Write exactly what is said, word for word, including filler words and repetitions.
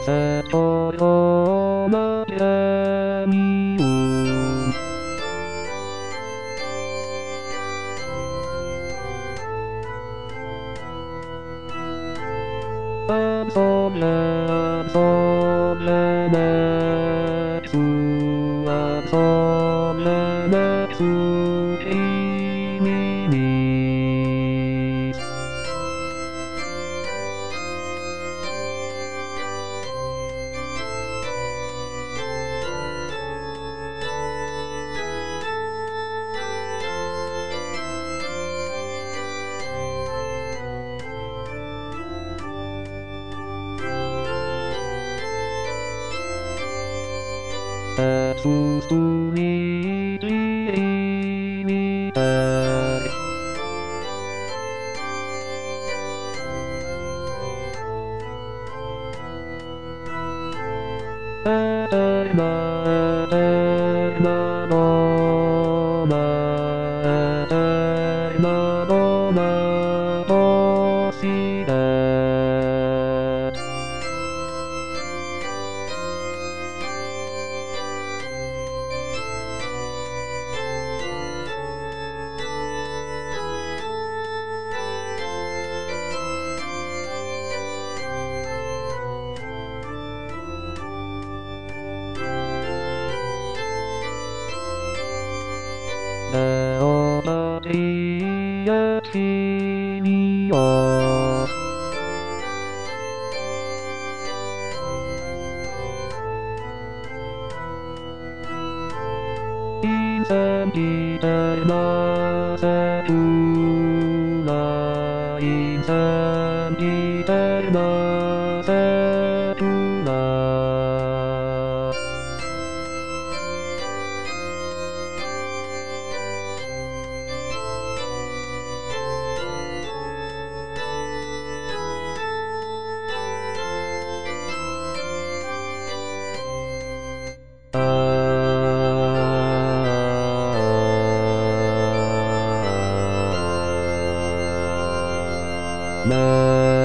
とよまでみうあそれそれねつあそれねつ君にえつつにじみてえてなえてなのなえてなのなとしてレオナティや君をいつ見てなぜくないつ見てなぜくないね